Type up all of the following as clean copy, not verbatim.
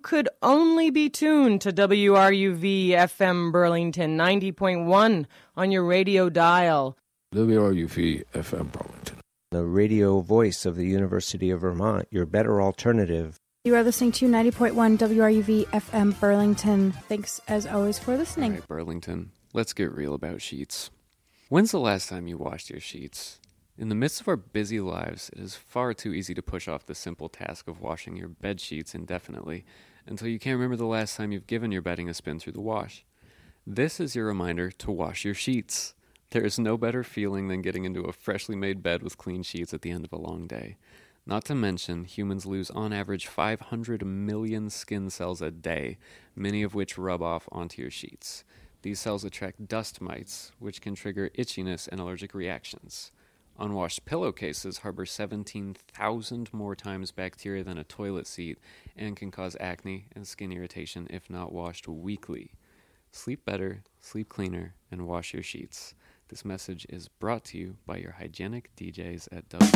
could only be tuned to WRUV FM Burlington 90.1 on your radio dial. WRUV FM Burlington. The radio voice of the University of Vermont, your better alternative. You are listening to 90.1 WRUV FM Burlington. Thanks, as always, for listening. All right, Burlington, let's get real about sheets. When's the last time you washed your sheets? In the midst of our busy lives, it is far too easy to push off the simple task of washing your bed sheets indefinitely until you can't remember the last time you've given your bedding a spin through the wash. This is your reminder to wash your sheets. There is no better feeling than getting into a freshly made bed with clean sheets at the end of a long day. Not to mention, humans lose on average 500 million skin cells a day, many of which rub off onto your sheets. These cells attract dust mites, which can trigger itchiness and allergic reactions. Unwashed pillowcases harbor 17,000 more times bacteria than a toilet seat and can cause acne and skin irritation if not washed weekly. Sleep better, sleep cleaner, and wash your sheets. This message is brought to you by your hygienic DJs at W.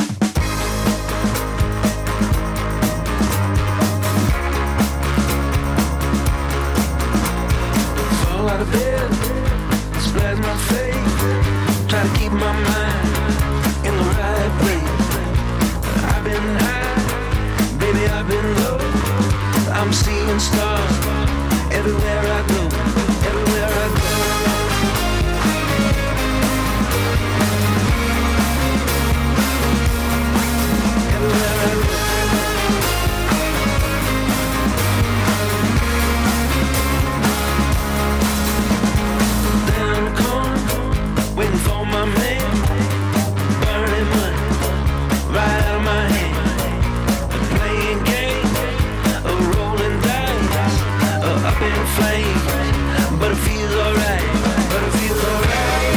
Fall out of bed, splash my face, try to keep my mind in the right place. I've been high, baby, I've been low. I'm seeing stars everywhere I go, everywhere I go. Everywhere I go. Down the corner, waiting for my man. Burning money right out of my hand. Playing games, rolling dice, up in flames. But it feels alright, but it feels alright.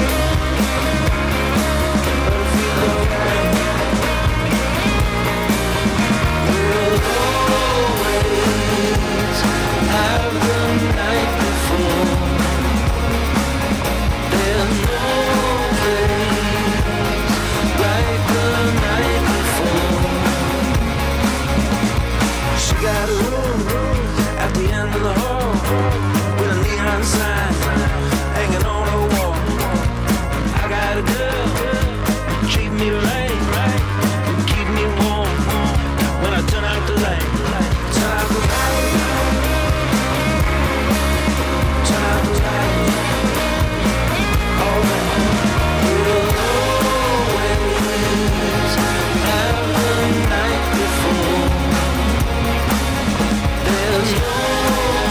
But it feels alright. We'll always have the night before. There's no place like the night before. She got a room at the end of the hall with a neon sign hanging on her wall. I got a girl, treat me right, keep me warm when I turn out the light. Turn out the light. Turn out the light. All right. We'll always have the night before. There's no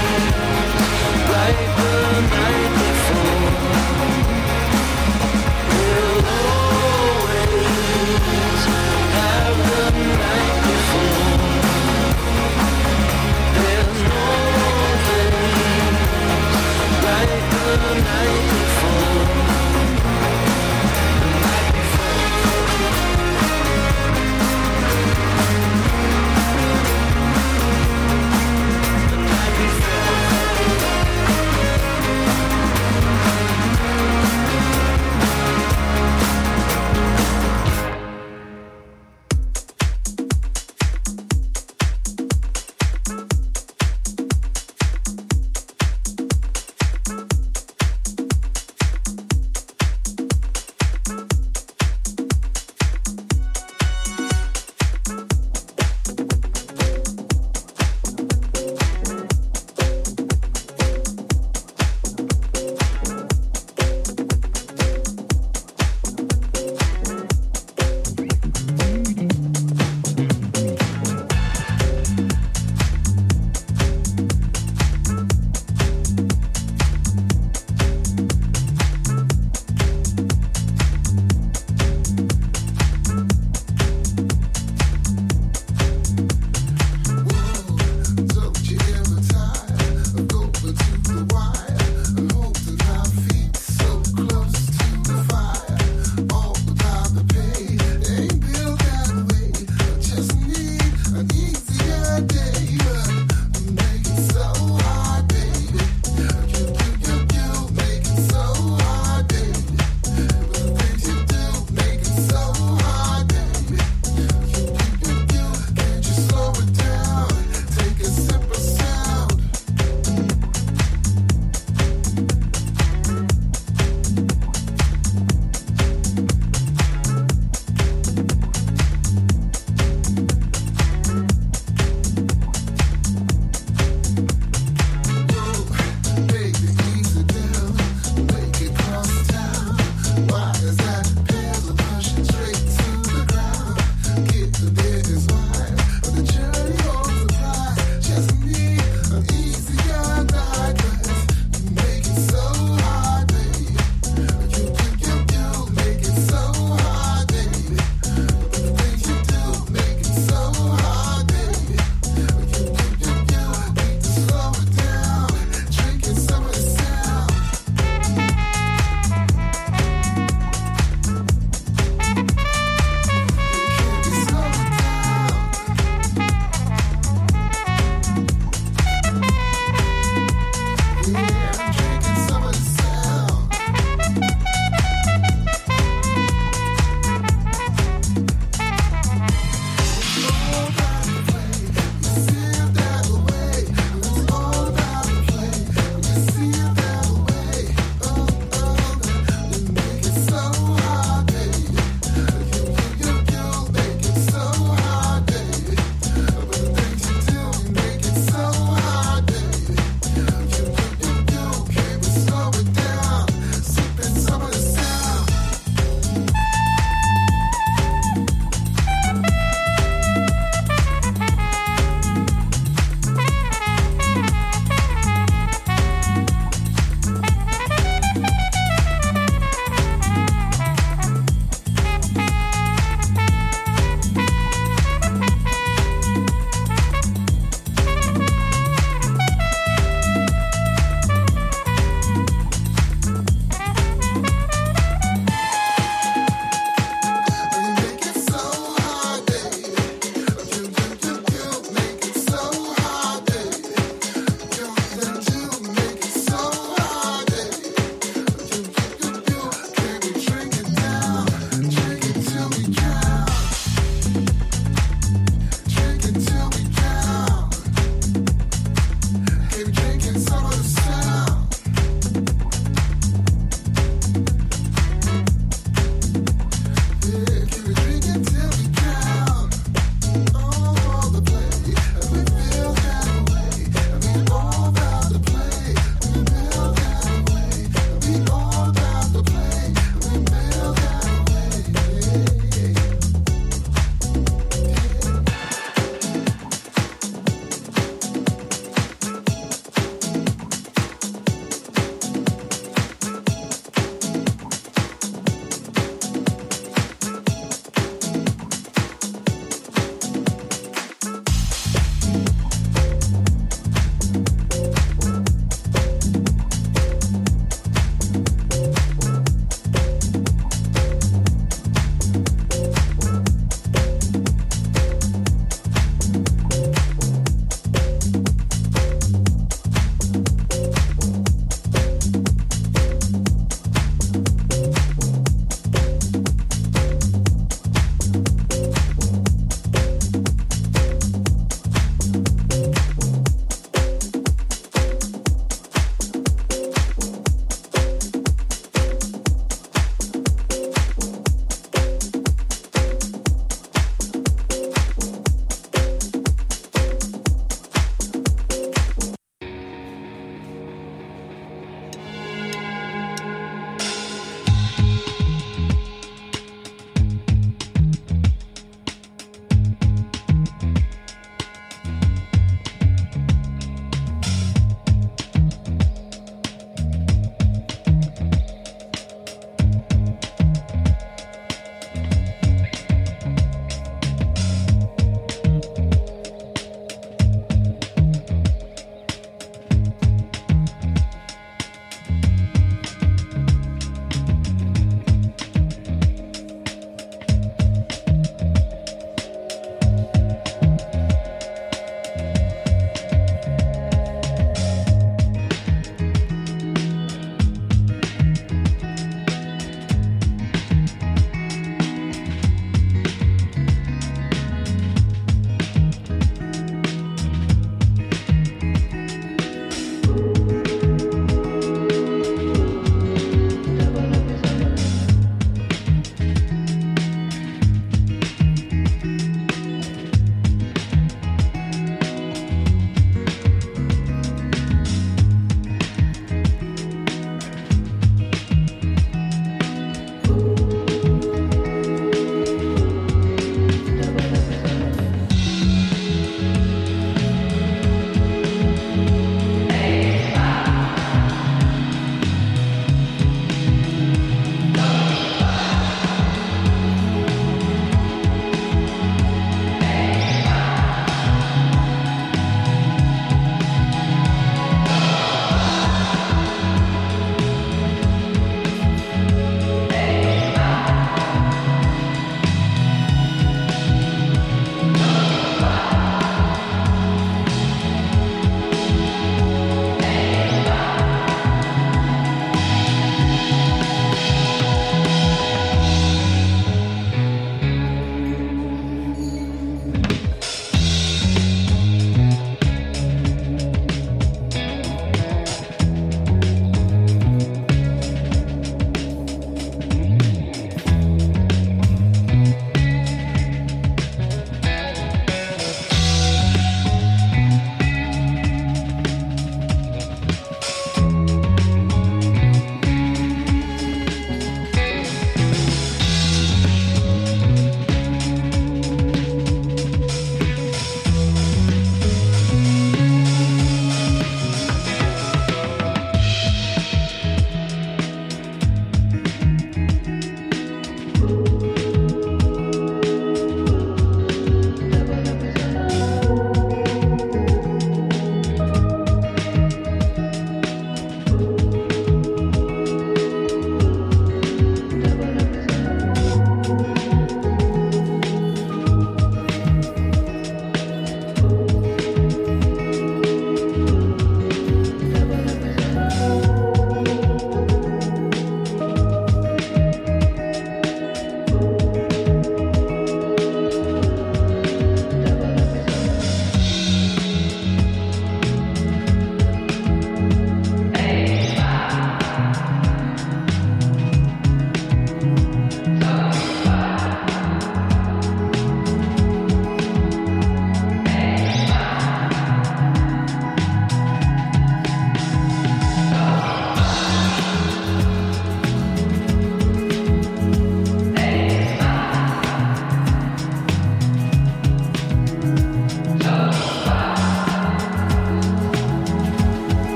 place like the night before.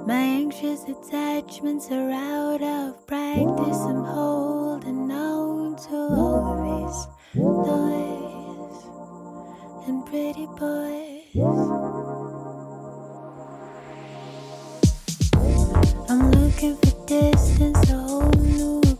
My anxious attachments are out of practice. I'm holding on to all this noise and pretty boys. I'm looking for distance, a whole new